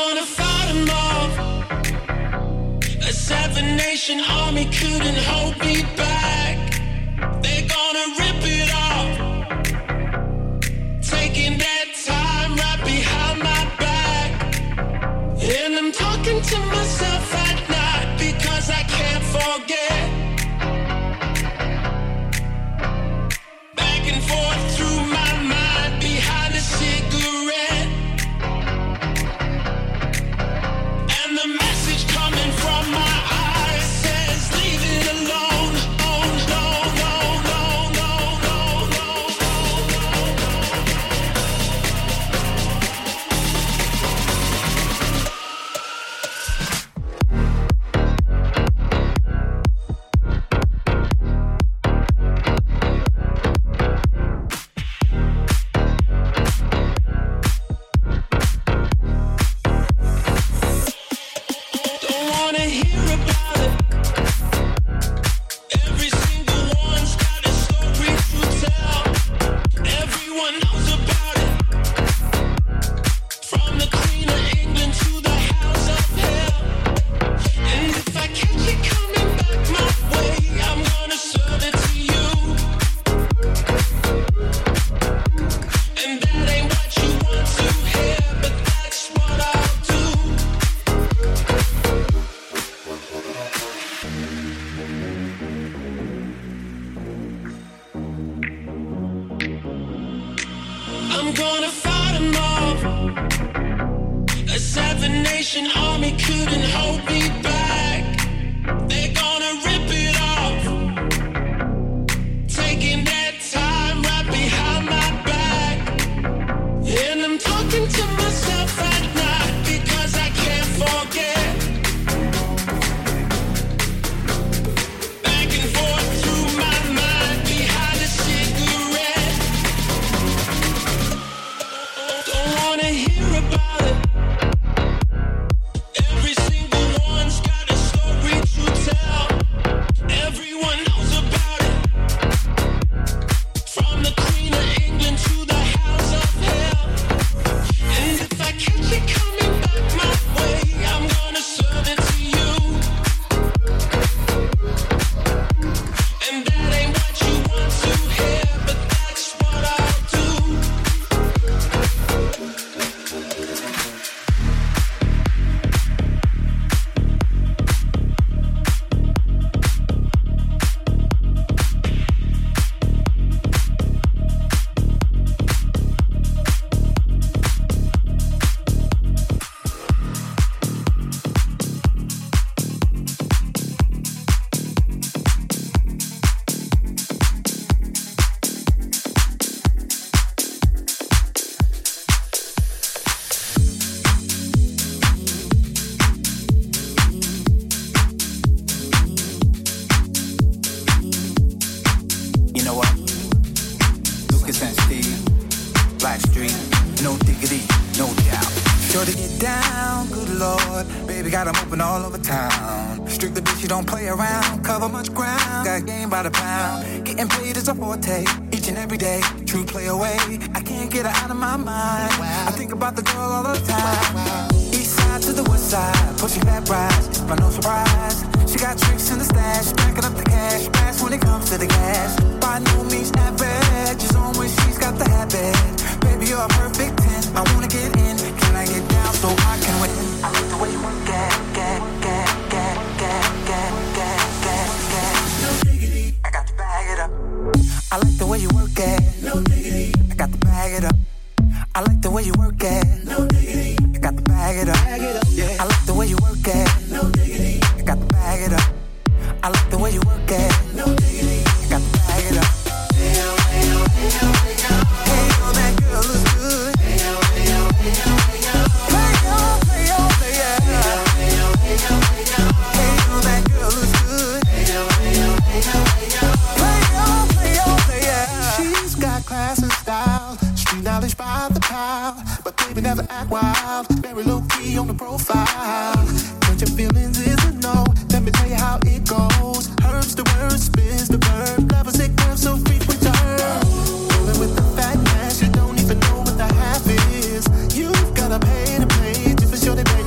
gonna fight them off. A seven-nation army couldn't hold me back. They're gonna rip it off, taking that time right behind my back. And I'm talking to myself at night because I can't forget. Back and forth through my mind behind a cigarette. And the message coming from my eyes says, leave it alone. Oh, no, no, no, no, no, no, don't wanna hear about it. Every single one's got a story to tell. Everyone knows about it. From the Queen of England to the House of Hell. And if I catch it coming back my way, I'm gonna serve it to you. And that ain't what you want to hear, but that's what I'll do. I'm gonna fight them off. A seven-nation army couldn't hold me back. They're gonna rip it off, taking that time right behind my back. And I'm talking to myself at night because I can't forget. Back and forth through my mind behind a cigarette. Don't wanna hear about it. Every single one's got a story to tell. Everyone knows about it. From the Queen of England to the House of Hell. And if I catch it coming back my way, I'm gonna serve it to you. And that ain't what you want to hear, but that's what I'll do. You know what? Lucas and Steve, Blackstreet, no diggity, no doubt. Sure to get down, good lord. Baby got 'em open all over town. Strictly bitch, you don't play around. Cover much ground, got game by the pound. Getting paid is a forte, each and every day. True play away, I can't get her out of my mind. I think about the girl all the time. East side to the west side, pushing that rise, it's by no surprise. She got tricks in the stash, backing up the cash, fast when it comes to the gas. By no means average, is on when she's got the habit. Baby, you're a perfect 10, I wanna get in. Can I get down so I can win? I like the way you work, get. No diggity, I got to bag it up. I like the way you work it. No diggity, I got to bag it up. I like the way you work it. No diggity, I got to bag it up. Yeah. I like the way you work it. No diggity, I got to bag it up. I like the way you work it. No diggity, I got to bag it up. Hey, yo, that girl looks good. Hey, yo, that girl looks good. She's got class and style, street knowledge by the pound. But baby never act wild, very low key on the profile. But your feelings is a no, let me tell you how it goes. Herbs the word, spins the verb, love is it girl so frequent to her. Rolling with the fat ass, you don't even know what the half is. You've gotta pay to play, just for sure they pay.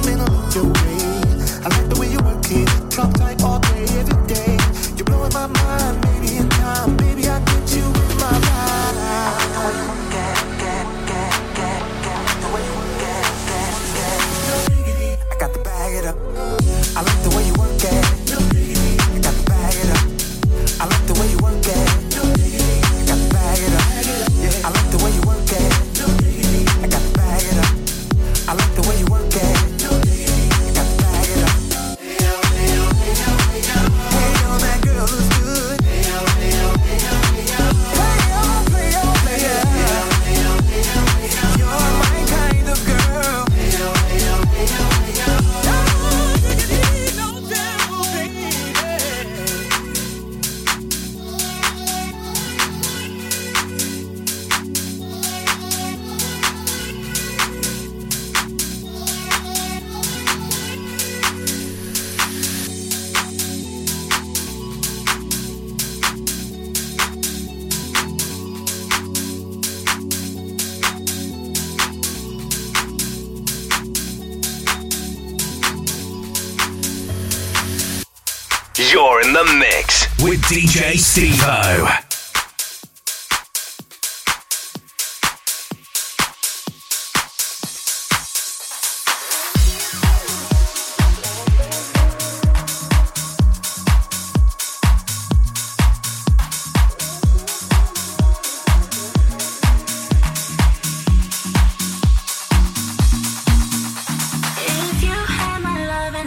You're in the mix with DJ Steve-O.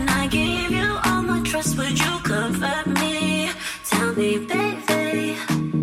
Would you comfort me? Tell me, baby.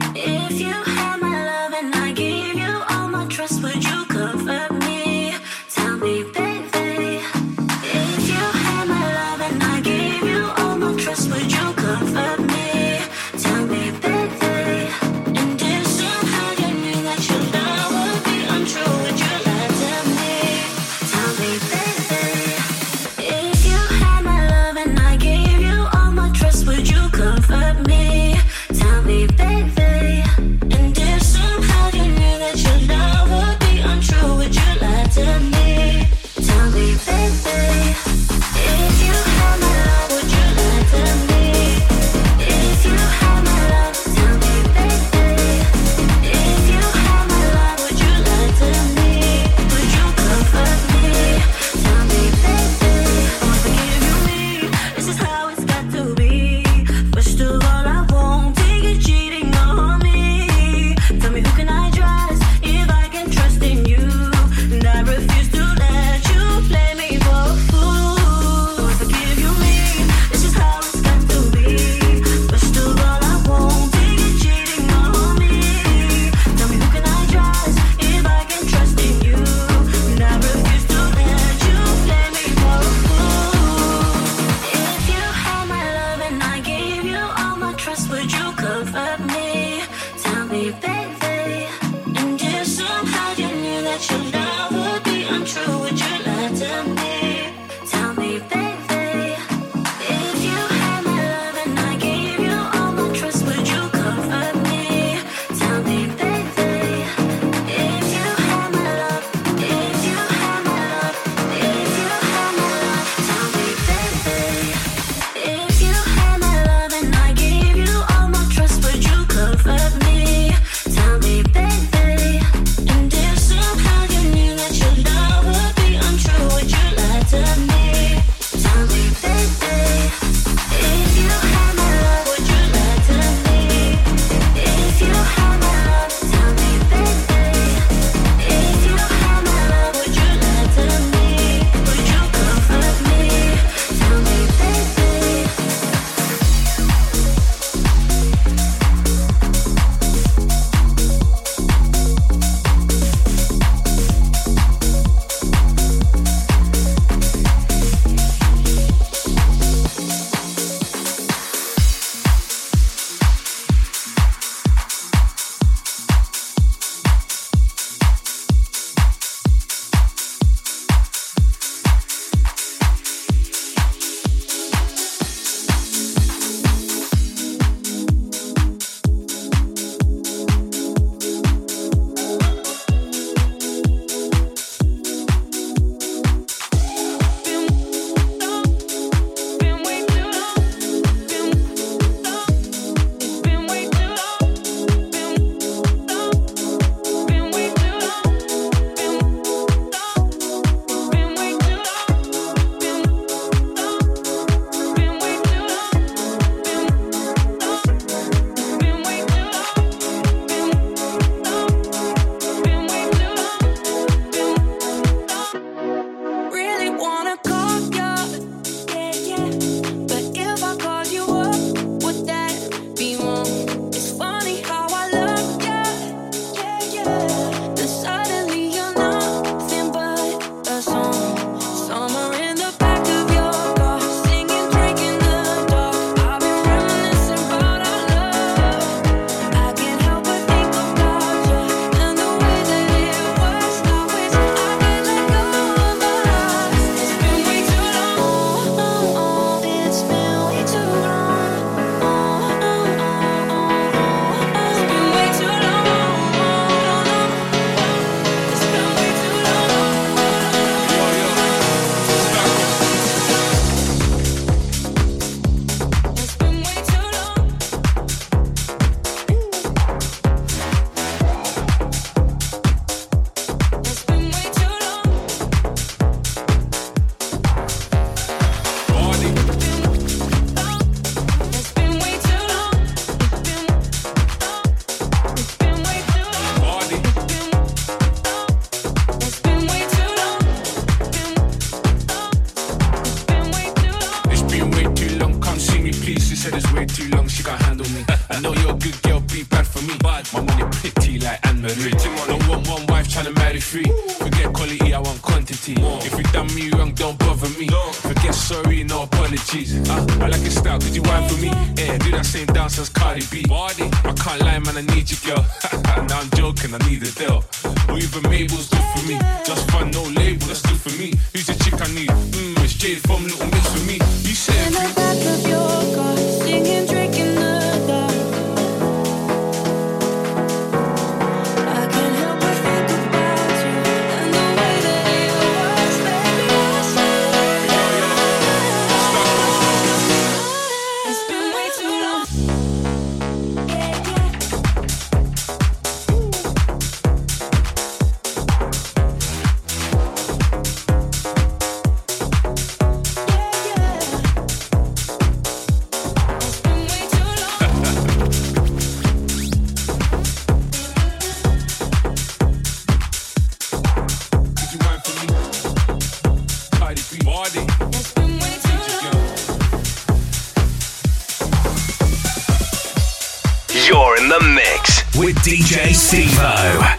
said it's way too long, she can't handle me. I know you're a good girl, be bad for me. My money pretty like Anne-Marie. Don't want one wife trying to marry three. Forget quality, I want quantity. If you done me wrong, don't bother me. Forget sorry, no apologies. I like your style, could you whine for me? Yeah, do that same dance as Cardi B. I can't lie, man, I need you, girl. Now I'm joking, I need a deal. Or even Mabel's good for me. Just fun, no label, that's good for me. Who's the chick I need? It's Jade from Little Mix for me. You said in the back of your car, singing, drinking the dark. I can't help but think about you and the way that it was, baby. It's been way too long. You're in the mix with DJ Steve-O.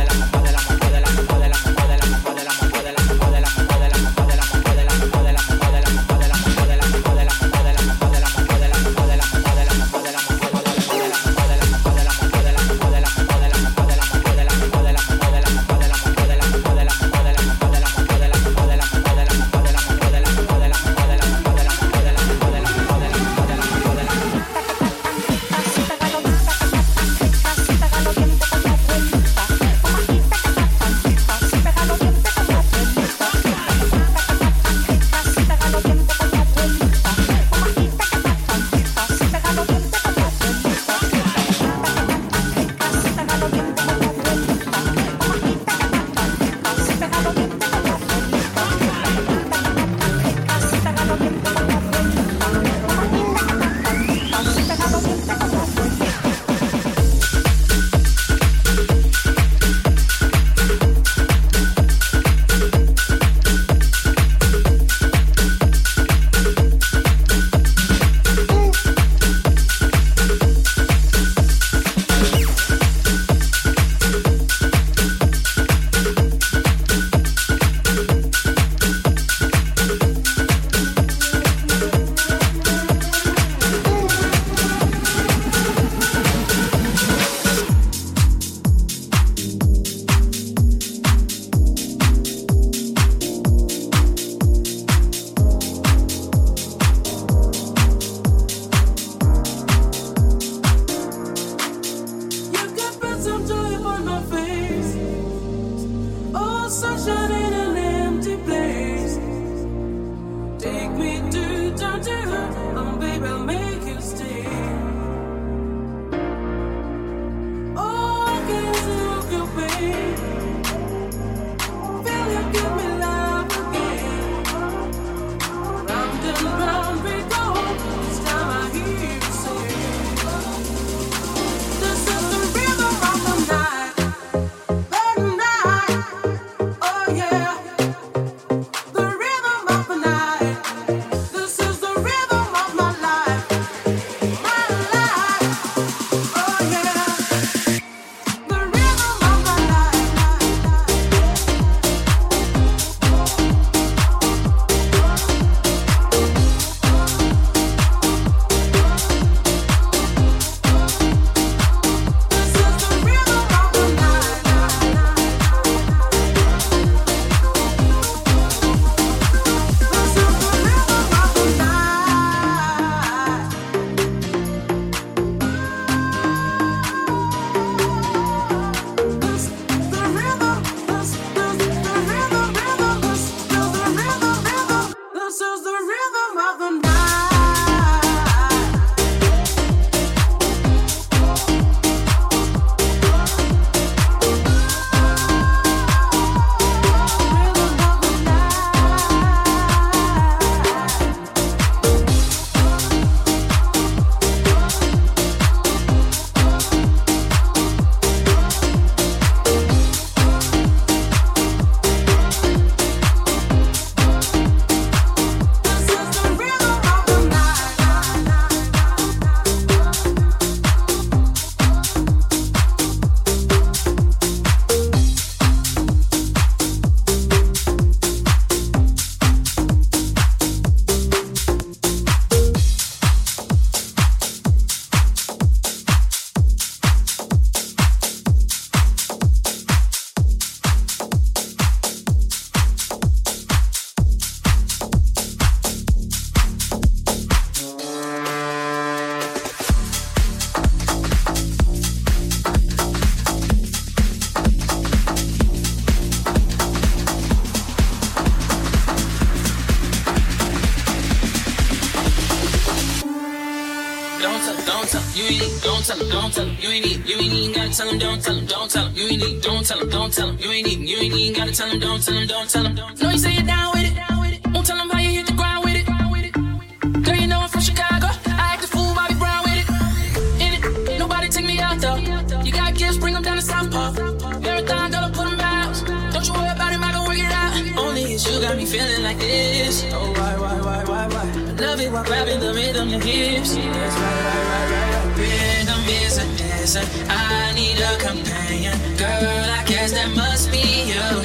don't tell him, don't tell him. You ain't even gotta tell him, don't tell him, don't tell him. You ain't even, don't tell him, don't tell him. You ain't even gotta tell him, don't tell him, don't tell him. Know you say you're down with it. Won't tell him how you hit the ground with it. Girl, you know I'm from Chicago. I act a fool, Bobby Brown with it. In it, nobody take me out though. You got gifts, bring them down to South Park. Marathon, dollar, put them out. Don't you worry about him, I can work it out. Only it's you got me feeling like this. Oh, why? Love it while grabbing the rhythm, your hips. That's right. Rhythm is a dancer. I need a companion. Girl, I guess that must be you.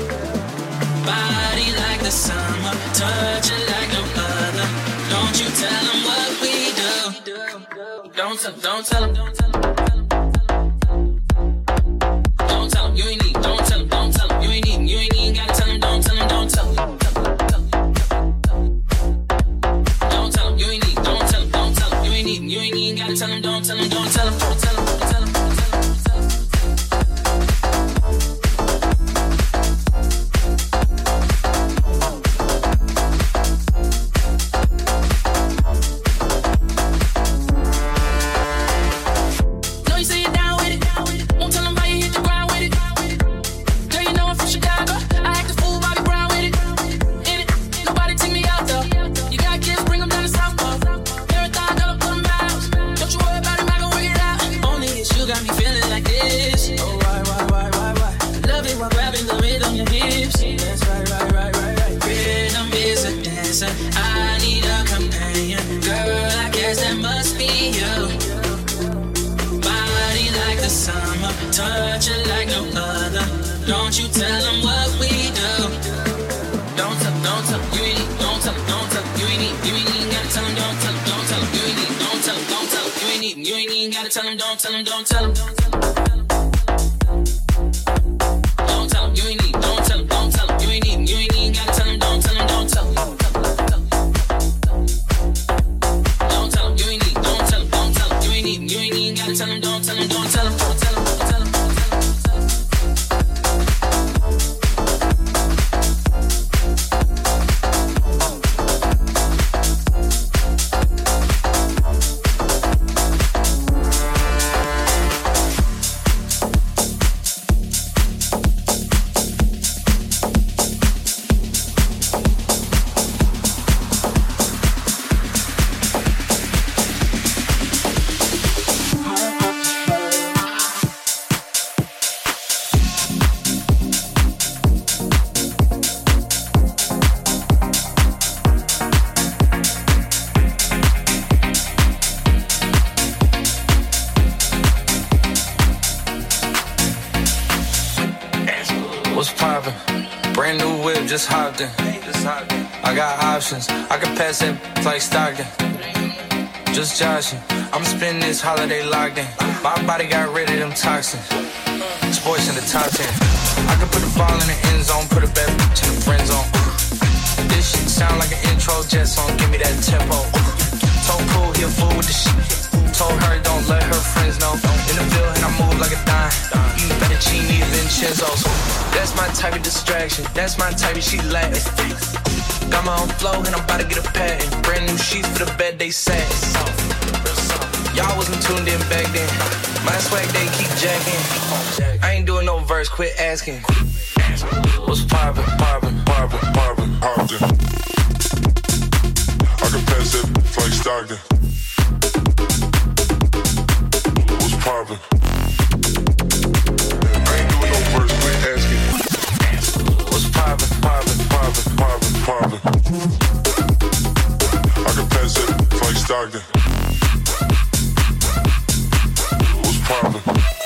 Body like the summer, touch it like no other. Don't you tell them what we do. Don't tell them. Don't tell them, you ain't need. Don't tell them, you ain't even gotta tell them, don't tell them, don't tell them. Don't tell them, you ain't need. Don't tell them, you ain't even gotta tell them, don't tell them, don't tell them, don't tell them. Touch it like no other. Don't you tell them what we do. Don't tell them, you ain't need. Don't tell them, you ain't even gotta tell them, don't tell them, you ain't need. Don't tell them, you ain't even gotta tell them, don't tell them, don't tell them. Don't tell them, you ain't need. Don't tell them, you ain't even gotta tell them, don't tell them, don't tell them. Don't tell them, you ain't need. Don't tell them, you ain't even gotta tell them, don't tell them, don't tell them. Just hopped in. I got options. I can pass it like Stockton. Just joshing. I'm spending this holiday locked in. My body got rid of them toxins. Sports in the top 10. I can put the ball in the end zone, put a bad bitch in the friend zone. This shit sound like an intro jet song. Give me that tempo. Told Pool he a fool with the shit. Told her don't let her friends know. In the field and I move like a dime. Eating fettuccine and Vincenzo's. That's my type of distraction. That's my type of she lacks. Got my own flow and I'm about to get a patent. Brand new sheets for the bed they sat. Y'all wasn't tuned in back then. My swag they keep jacking. I ain't doing no verse, quit asking. What's poppin'? I can pass that like Stockton. What's poppin'? I ain't doing no verse, quit asking. What's poppin'? I can pass that like Stockton. What's poppin'?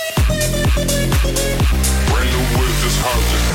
Brand new whip, just hopped in.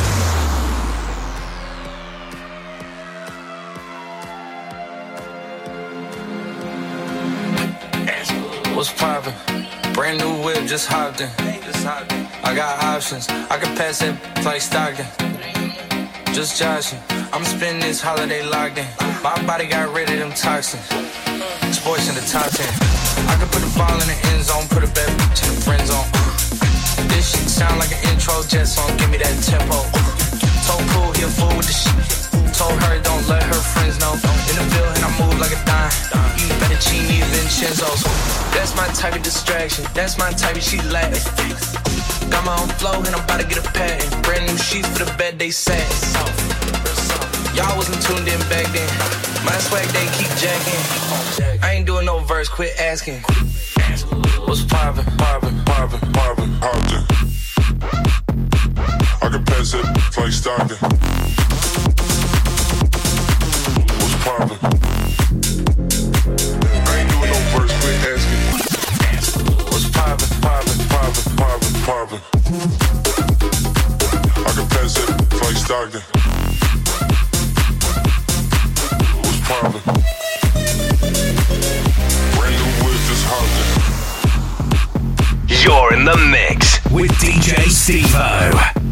What's poppin'? Brand new whip, just hopped in. I got options. I can pass it like Stockton. Just joshing. I'm spending this holiday locked in. My body got rid of them toxins. Sports in the top 10. I can put the ball in the end zone, put a bad bitch in the friend zone. This shit sound like an intro jet song. Give me that tempo. Told Pool he a fool with the shit. Told her don't let her friends know. In the field and I move like a dime. Eating better fettuccine, Vincenzo's. That's my type of distraction. That's my type of she laughs. Got my own flow and I'm about to get a patent. Brand new sheets for the bed they sat. Y'all wasn't tuned in back then. My swag they keep jacking. I ain't doing no verse, quit asking. What's poppin', poppin', poppin', poppin', poppin'? I can pass it like Stockton. What's poppin'? I ain't doing no verse, quit asking. What's poppin', poppin', poppin', poppin', poppin'? I can pass it like Stockton. What's poppin'? Brand new whip just hopped in. You're in the mix with DJ Steve-O.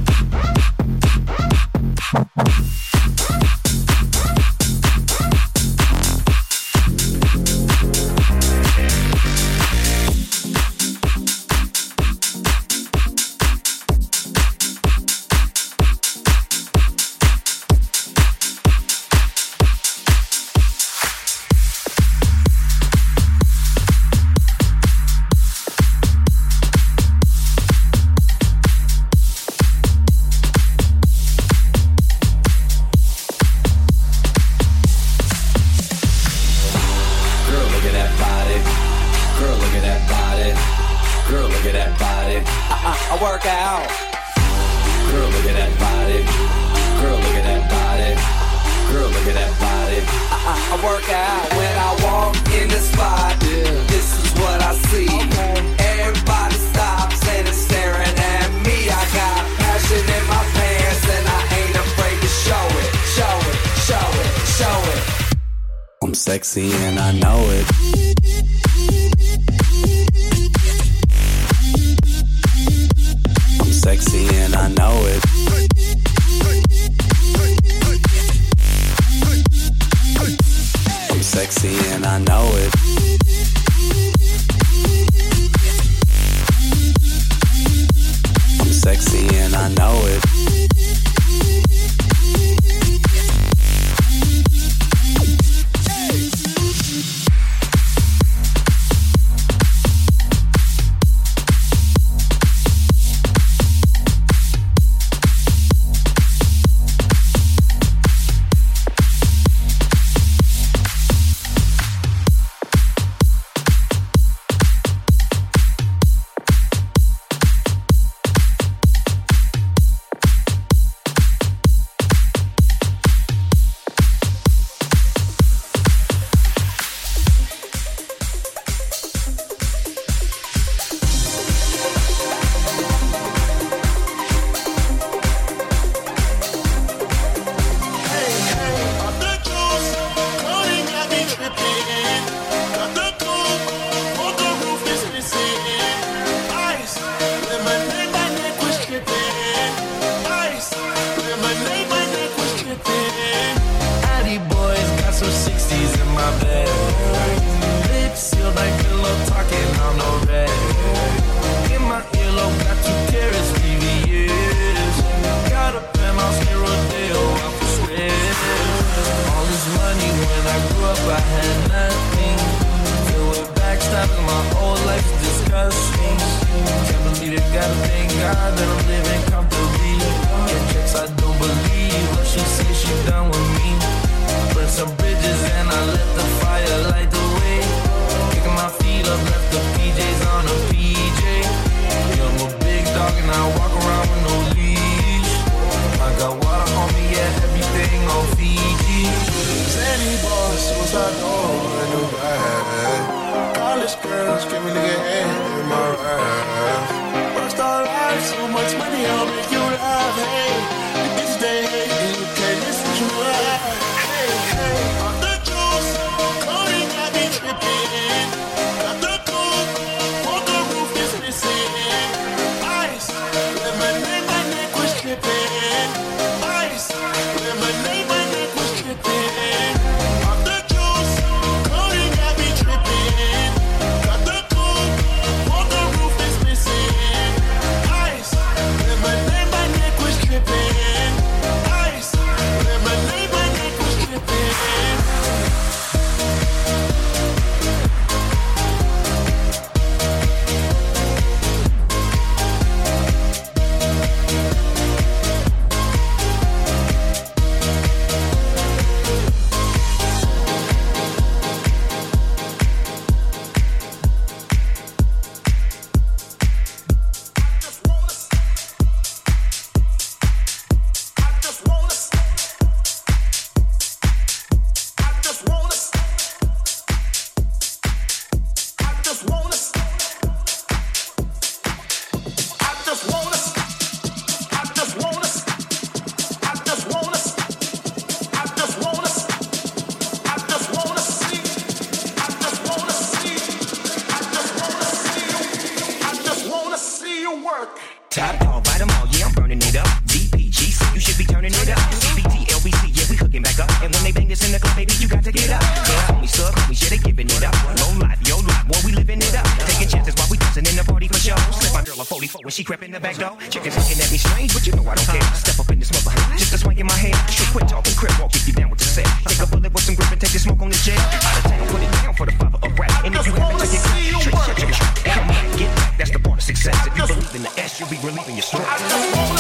Sexy and I know it. I'm sexy and I know it. I'm sexy and I know it. I'm sexy and I know it. So much money, I'll make you laugh. Hey, this day, hey, you can't listen to Top dog, bite them all, yeah, I'm burning it up. DPGC, you should be turning it up. CBT, LBC, yeah, we hooking back up. And when they bang this in the club, baby, you got to get up. Yeah, homies, sub homies, yeah, they giving it up. Low life, yo life, boy, we living it up. Taking chances while we dancing in the party for show. Slip my girl a 44 when she crept in the back door. Chickens looking at me strange, but you know I don't care. Step up in this mother, just a swing in my head. Should quit talking, crip walk if you down with the set. Take a bullet with some grip and take the smoke on the jet. Out of town, put it down for the father of rap. And if you have it to your trick, come on, get back, that's the part of success. If you believe in the S, you'll be relieving your stress. I just wanna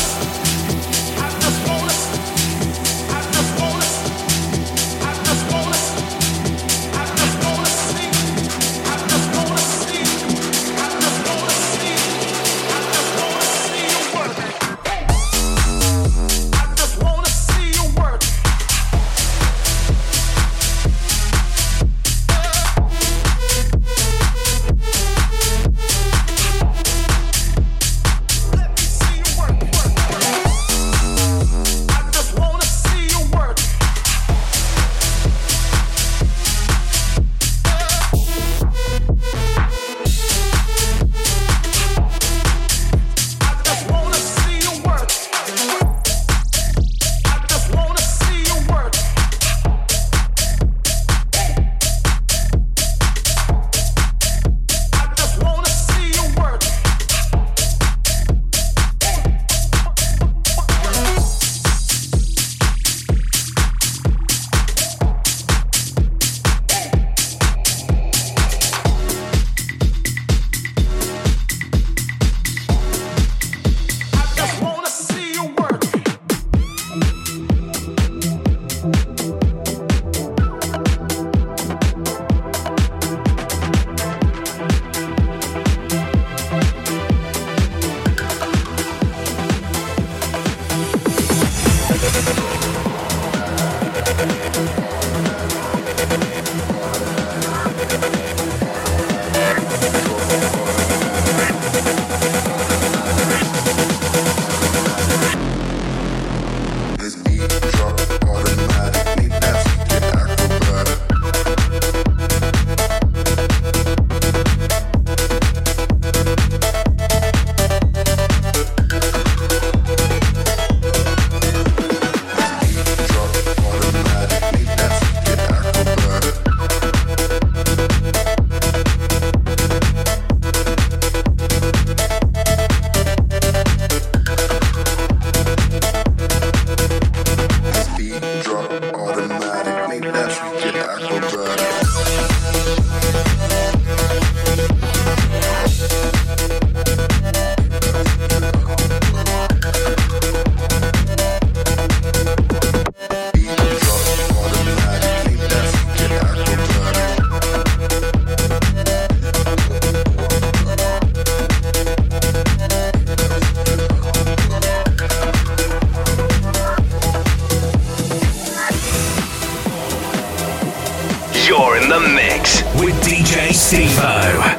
You're in the mix with DJ Steve-O.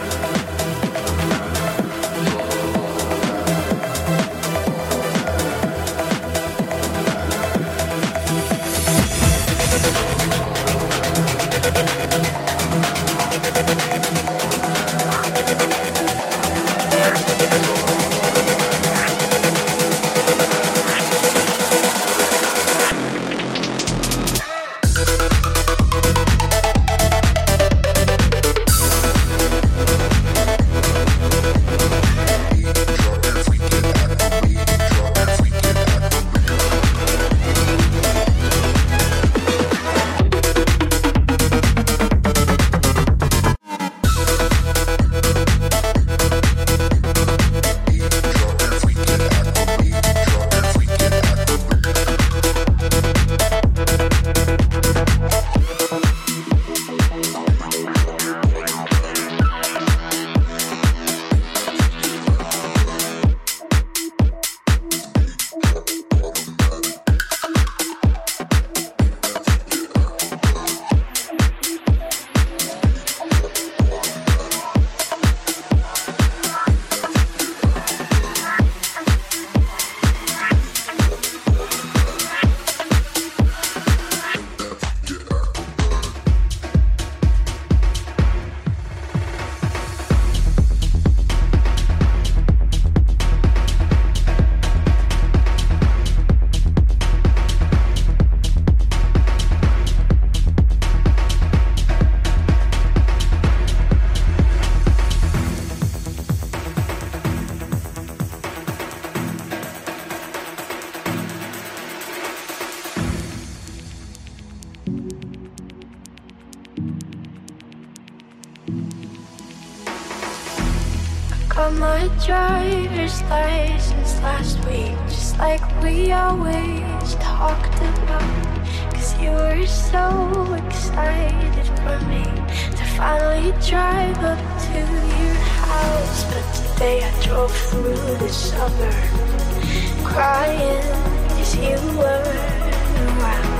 got my driver's license last week, just like we always talked about. Cause you were so excited for me to finally drive up to your house. But today I drove through the suburbs crying cause you weren't around.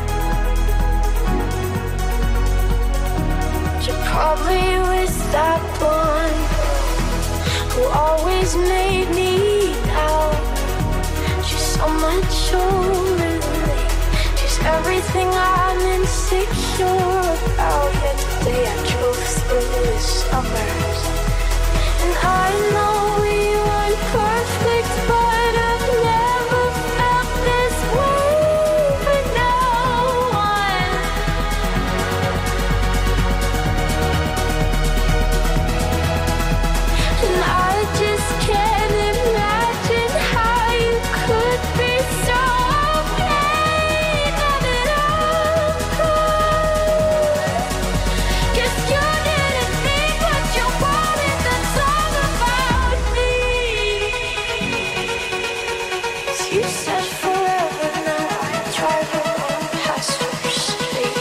You probably was that one who always made me down. She's so much older than me. She's everything I'm insecure about. Yet today I drove through the suburbs, and I know we weren't perfect, but I've never felt this way for no one. And I just can't imagine how you could be so okay now that I'm gone. Guess you didn't think what you wanted, that's all about me. 'Cause you said forever, now I drive along past your street.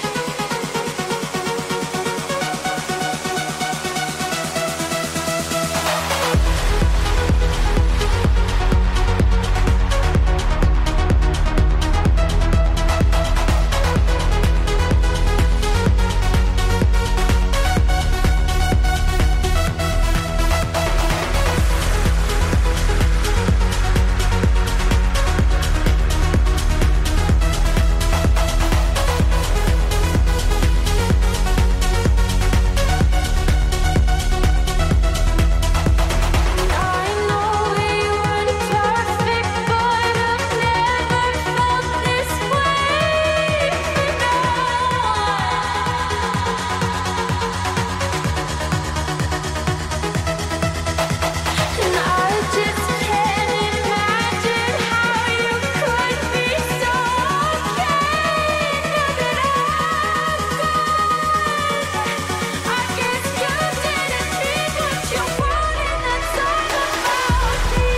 I know we weren't perfect, but I've never felt this way for no one. And I just can't imagine how you could be so okay now that I'm gone. I guess you didn't think what you wanted, that's all about me.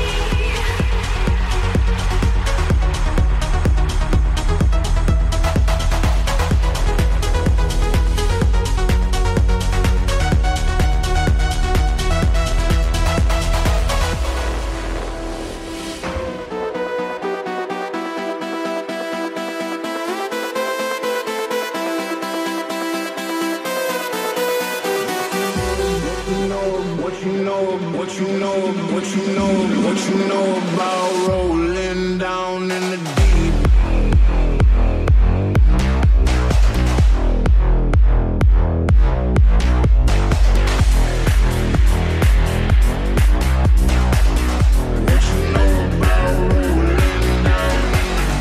What you know about rolling down in the deep? What you know about rolling down in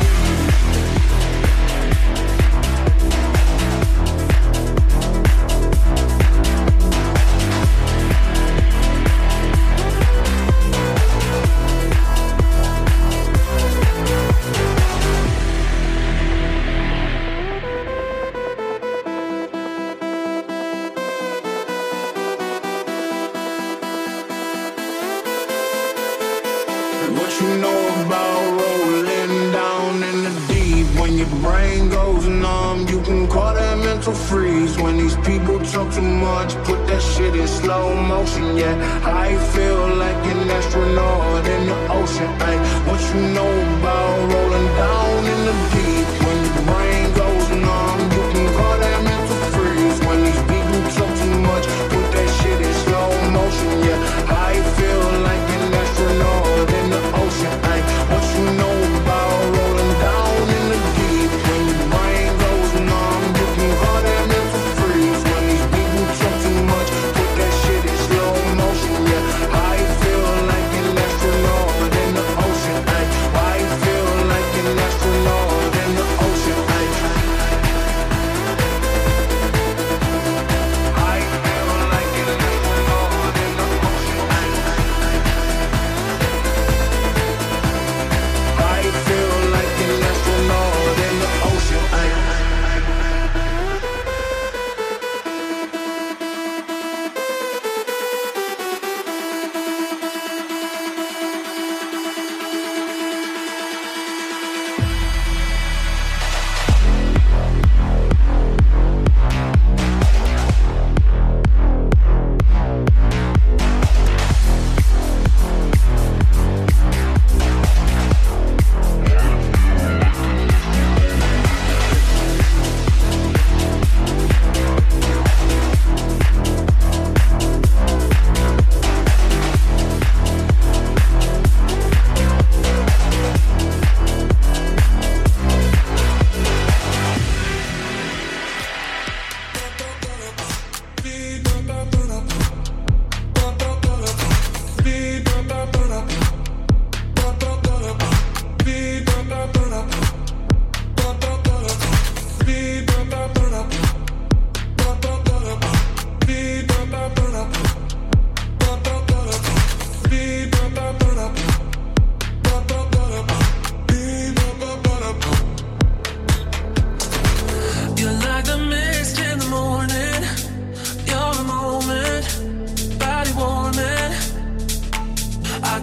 What you know about rolling down in the deep? When your brain goes numb, you can call that mental freeze. When these people talk too much, put that shit in slow motion. Yeah, I feel like an astronaut in the ocean. Ay, what you know about rolling down in the deep? When your brain goes numb, you can call that mental freeze. When these people talk too much, put that shit in slow motion. Yeah, I feel like an astronaut in the ocean. Ay, what you know about rolling down in the deep? When your brain goes numb, you can call that mental freeze. When these people talk too much, put that shit in slow motion. Yeah, I feel like an astronaut in the ocean. Ay, why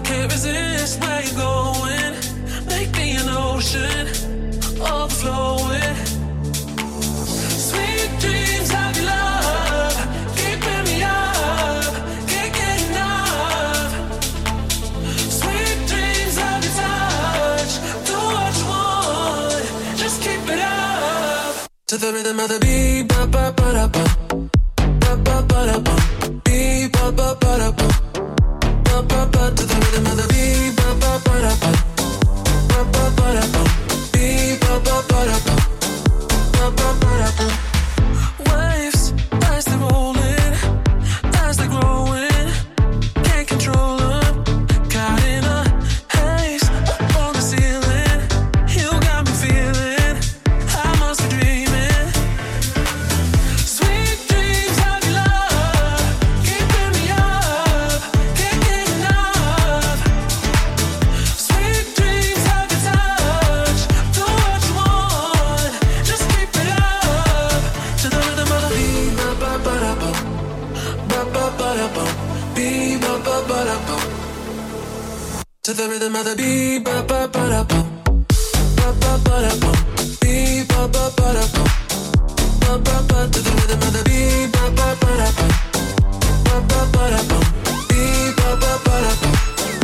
can't resist where you're going. Make me an ocean, overflowing. Sweet dreams of your love, keeping me up, can't get enough. Sweet dreams of your touch, do what you want, just keep it up. To the rhythm of the beat, ba ba ba da ba, ba ba ba da ba, beat ba ba ba da ba, ba ba ba. To the rhythm of the beat, ba ba ba da ba, ba ba ba da ba, beat ba ba ba da ba, ba ba ba da ba. Waves as they're rolling, as they're growing, can't control them. Caught in a haze up on the ceiling, you got me feeling I must be dreaming. Sweet dreams of your love, keeping me up, can't get enough. Sweet dreams of your touch, do what you want, just keep it up. To the rhythm of the beat, ba ba ba da ba, ba ba ba da ba, beat ba ba ba da ba. To the rhythm of the beat, ba ba ba da ba, ba ba ba da ba, beat ba ba ba da ba, ba ba ba. To the rhythm of the beat, ba ba ba da ba, ba ba ba da ba, beat ba ba ba da ba.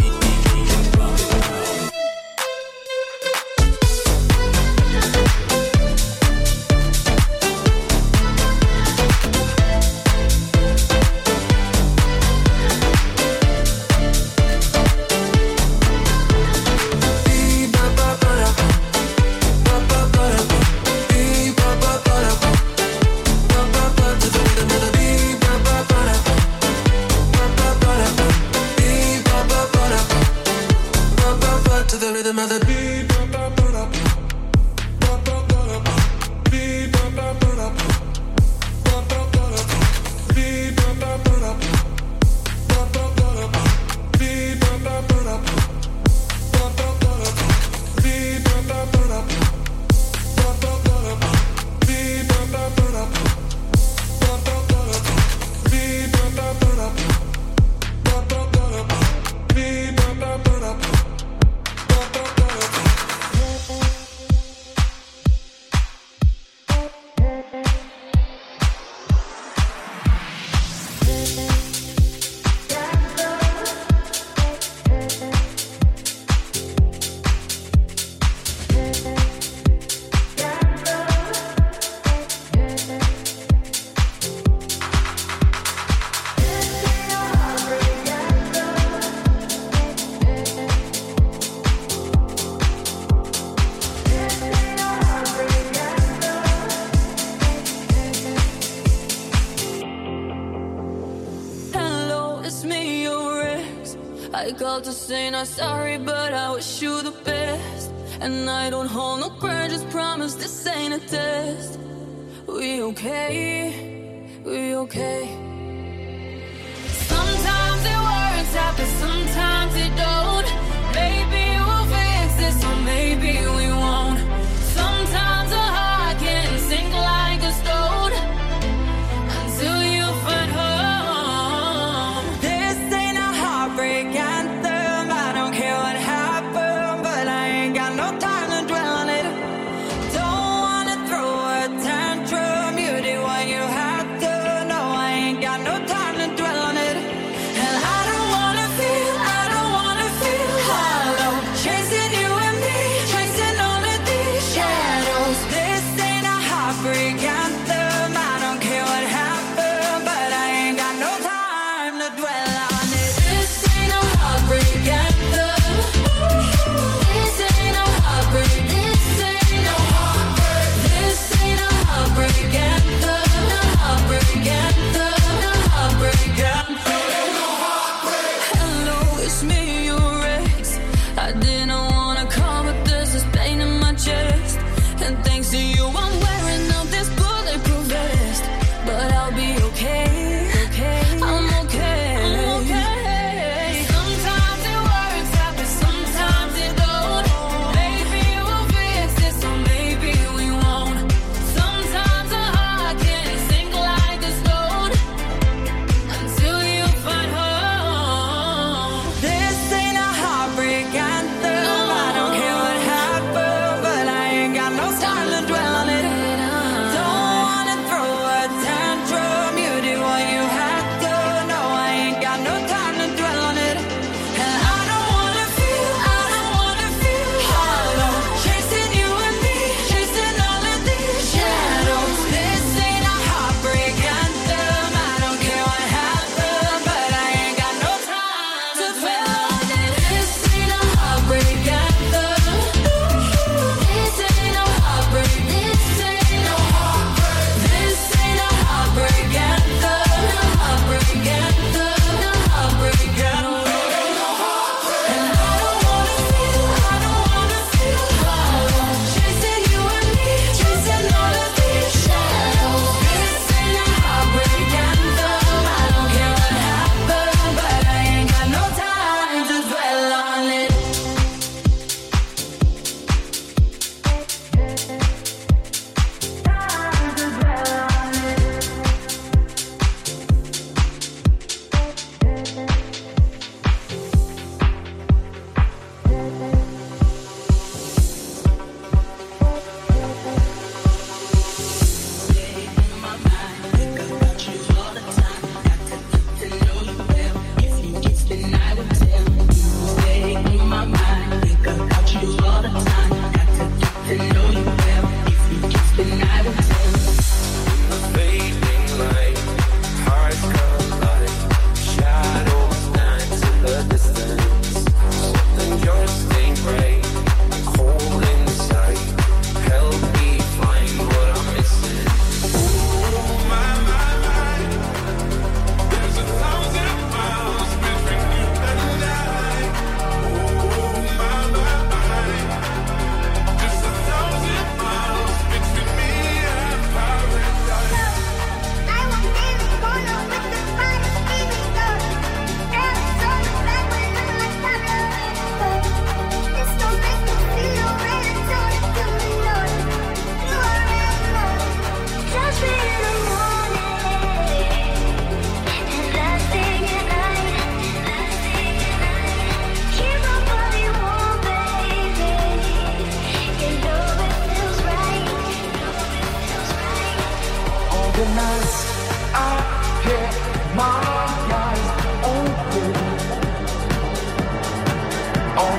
To the rhythm of the beat, ba ba ba da ba, ba ba ba da ba, beat ba ba ba da ba, ba ba ba da ba, beat ba ba ba da ba, ba ba ba da ba, beat ba ba ba da ba, ba ba ba da ba, beat ba ba ba da ba, ba ba ba da ba, beat ba ba ba da ba, ba ba ba da ba, beat ba ba ba da ba, ba ba ba da ba, beat ba ba ba da ba. I called to say not sorry, but I wish you the best. And I don't hold no grudges, promise this ain't a test. We okay, we okay. Sometimes it works out, but sometimes it don't. Maybe we'll fix this, or maybe we won't. Sometimes a heart can sink like a stone until you find home. This ain't a heartbreak anthem. I don't care what happened, but I ain't got no time to dwell on it. Don't wanna throw a tantrum. You did what you had to. No, I ain't got no time to dwell on it. And I don't wanna feel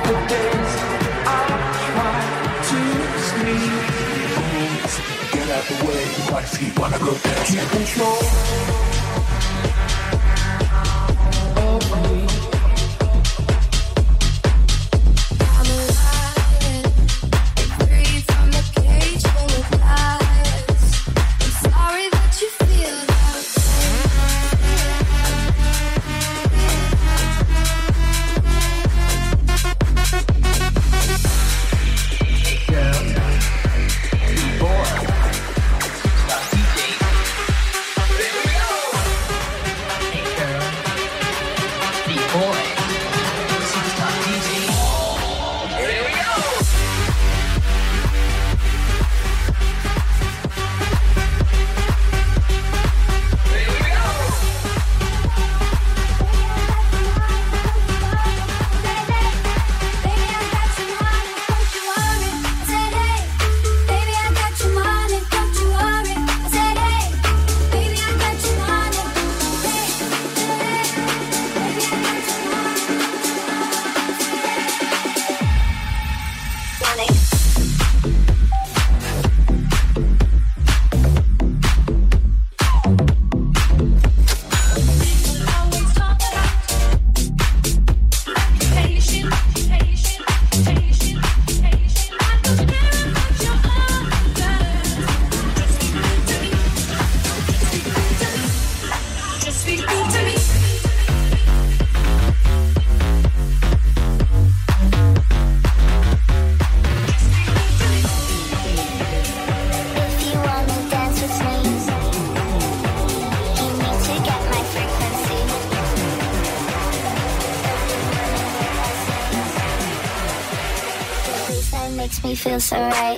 the days I try to sleep. Get out the way, my feet wanna go dance. Keep control of me. I'm alive, free from the cage full of lies. I'm sorry that you feel that makes me feel so right.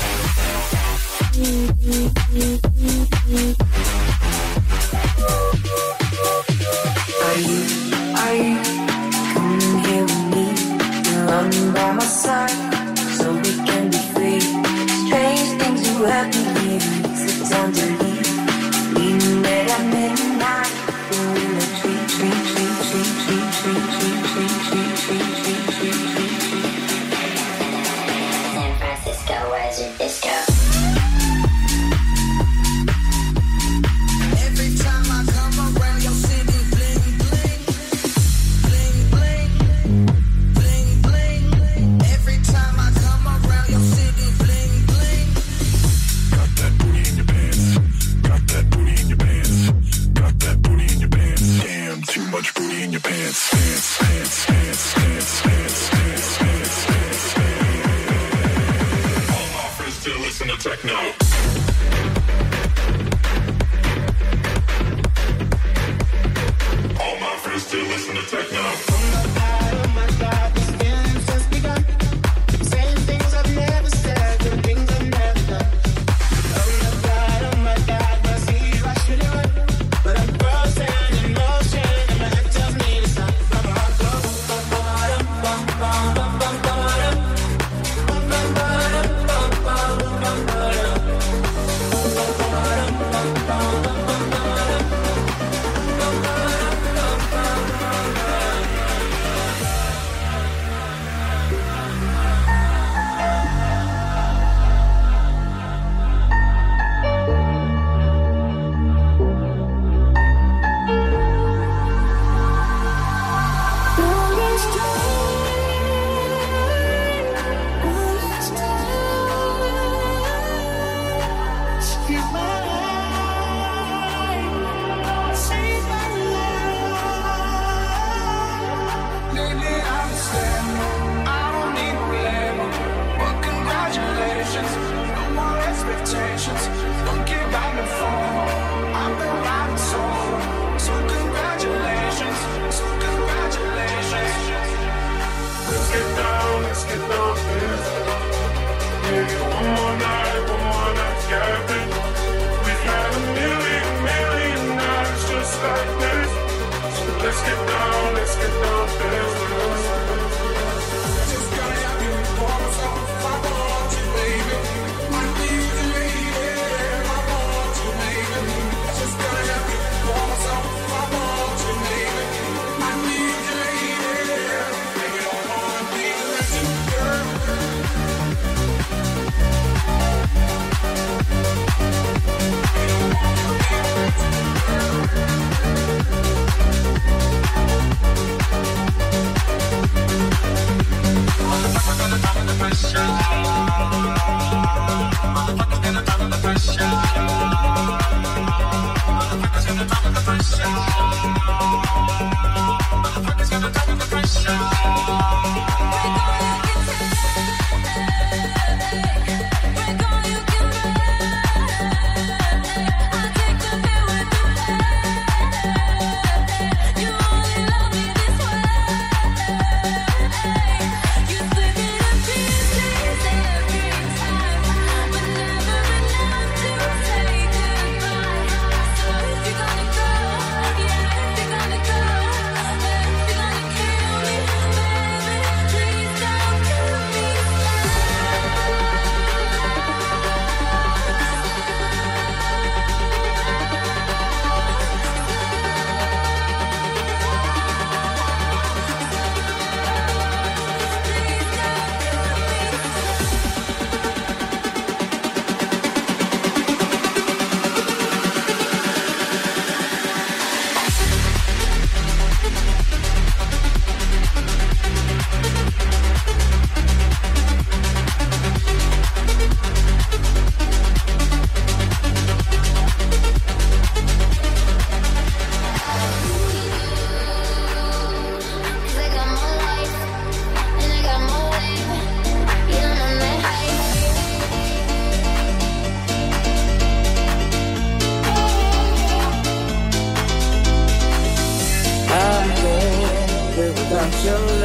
Are you coming here with me? You're running by my side, so we can be free. Strange things do happen here. It's time to leave. We met at midnight. We're in a tree. San Francisco, where's your disco?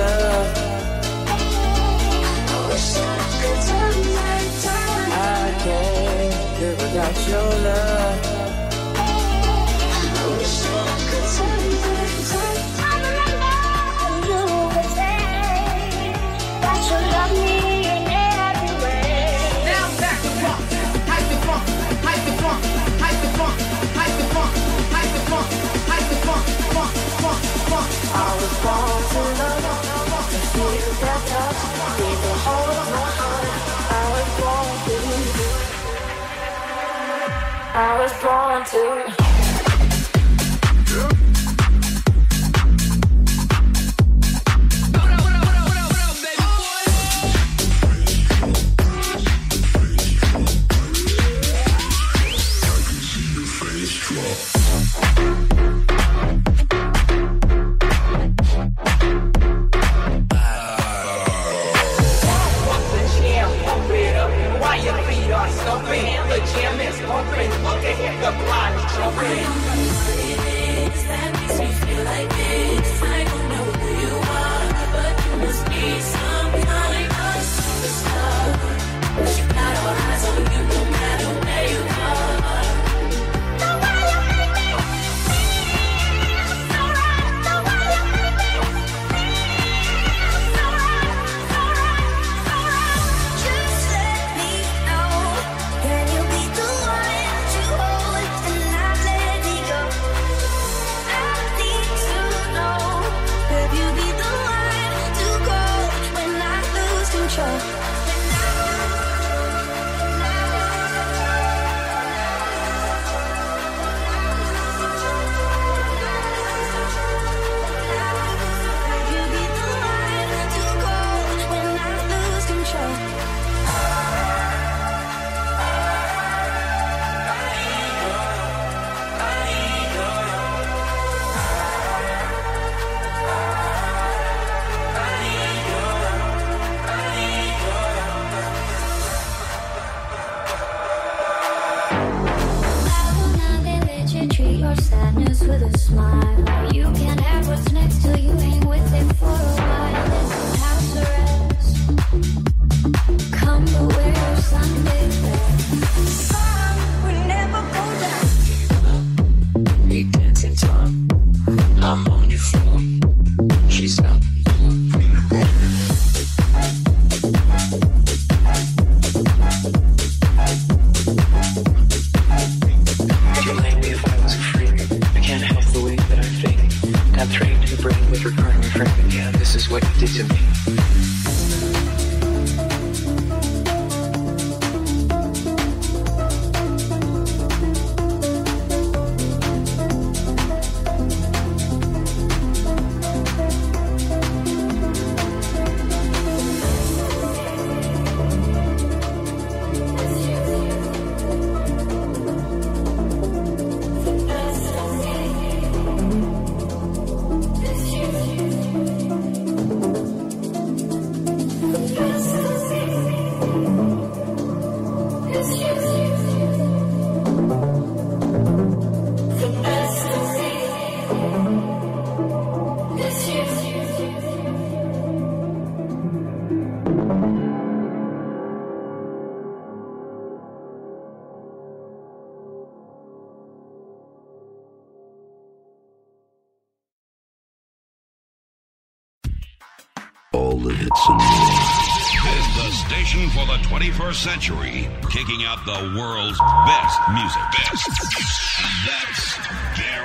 love. I wish I could turn back time. I can't live without your love. I wish I could turn back time. I remember you would say that you love me in every way. Now back the funk, hype the funk, hype the funk, hype the funk, hype the funk, hype the funk, hype the funk, funk, funk, funk. I was born to love, to feel that touch, feel the whole of my heart. I was born to. I was born to. All the hits and more. This is the station for the 21st century, kicking out the world's best music. That's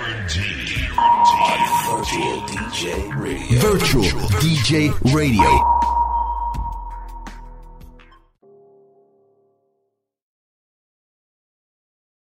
guaranteed. Virtual DJ Radio. Virtual DJ Radio.